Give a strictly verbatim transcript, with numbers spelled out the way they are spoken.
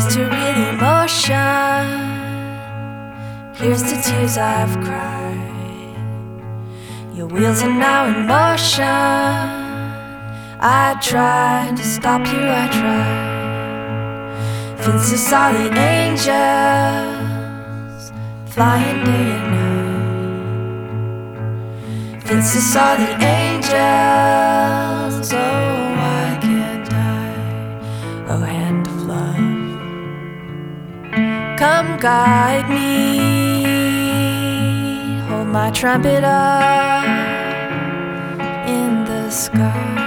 Here's to real emotion. Here's to tears I've cried. Your wheels are now in motion. I tried to stop you, I tried. Finster saw the angels flying day and night. Finster saw the angels. Oh, I can't die. Oh, hand of love, come guide me. Hold my trumpet up in the sky.